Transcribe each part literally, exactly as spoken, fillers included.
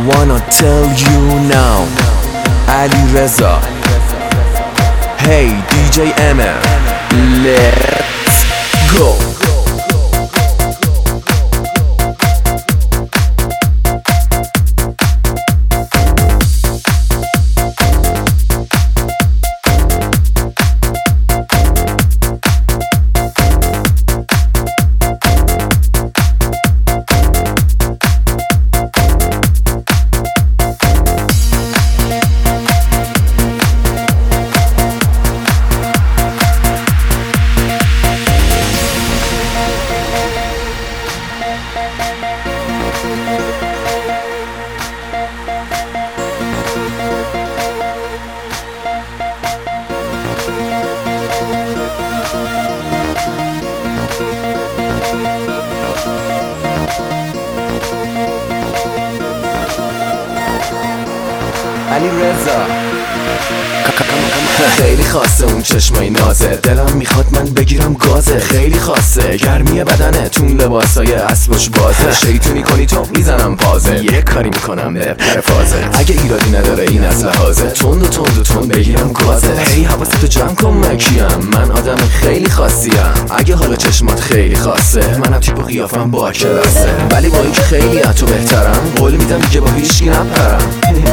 wanna tell you now Ali Reza. Hey D J M M, let's go. علی رضا. خیلی خاصه اون چشمای نازه، دلم میخواد من بگیرم گازه. خیلی خاصه گرمی بدنه، تون لباسای اسبش بازه. شیطونی کنی تو میزنم پازه، یه کاری میکنم به پرفازه. اگه ایرادی نداره این از لحاظه، تند و تند و تند بگیرم گازه. هی حواستو جمع کن مکیم، من آدم خیلی خاصیم. اگه حالا چشمات خیلی خاصه، منم تیپ و قیافم با کلاسه. ولی با اینکه خیلی از تو بهترم، قول میدم دیگه با هیچکی نپرم.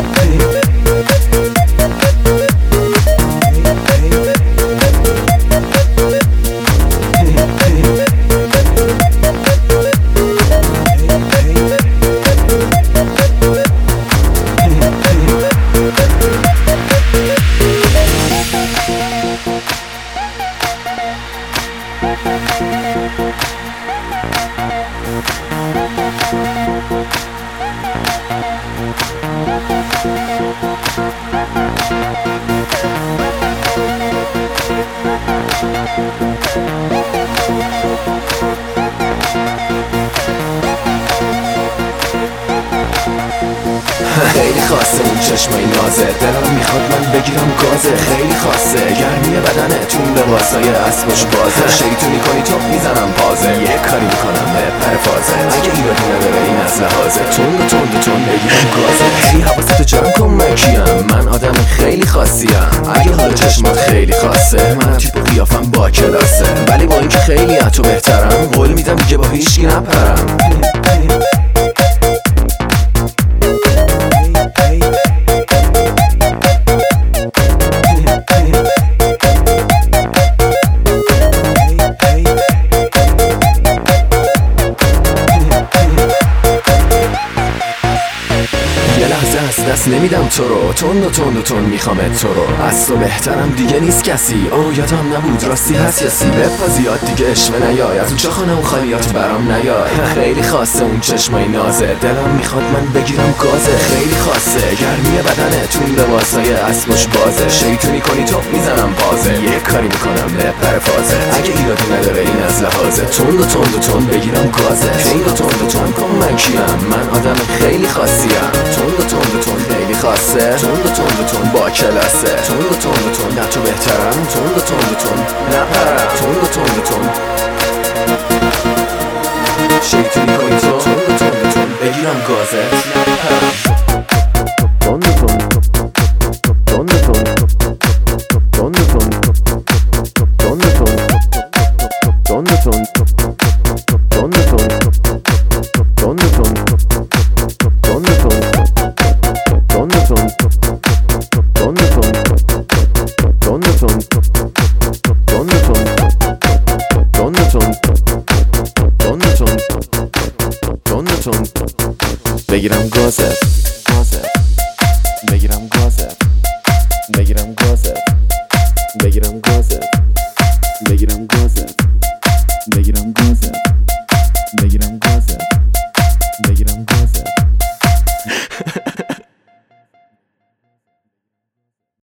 خیلی خاصه اون چشمای نازه، دلم میخواد من بگیرم گازه. خیلی خاصه گرمی بدنه، تون لباسای اسبش بازه. شیطونی کنی تو میزنم پازه، یه کاری میکنم به پرفازه. اگه ایرادی نداره این از لحاظه، تند و تند و تند بگیرم گازه. هی حواستو جمع کن مکیم، من آدم خیلی خاصیم. اگه حالا چشمات خیلی خاصه، منم تیپ و قیافم با کلاسه. ولی با اینکه خیلی از تو بهترم، قول میدم دیگه با هیچکی نپرم. دست نمیدم تو رو، تند و تند و تند میخوامت تو رو. از تو بهترم دیگه نیست کسی، او یادم نبود راستی هست یاسی. بپا زیاد دیگه اشوه نیای، از اون چاخانه اون خالیات برام نیای. خیلی خاصه اون چشمای نازه، دلم میخواد من بگیرم گازه. خیلی خاصه گرمی بدنه، تون لباسای اسبش بازه. شیطونی کنی تو میزنم پازه، یه کاری میکنم به پرفازه. اگه ایرادی نداره این از لحاظه، تند و تند و تند بگیرم گازه. تند و تند و تند کن مکیم، من آدم خیلی خاصیم. تند و تند و تند خیلی خاصه، تند و تند و تند با کلاسه. تند و تند و تند از تو بهترم، تند و تند و تند نپرم. تند و تند و تند شیطونی کنی تو، تند و تند و تند بگیرم گازه. نپرم. تند و تند تند و تند تند و تند تند و تند تند و تند تند و تند بگیرم گازت.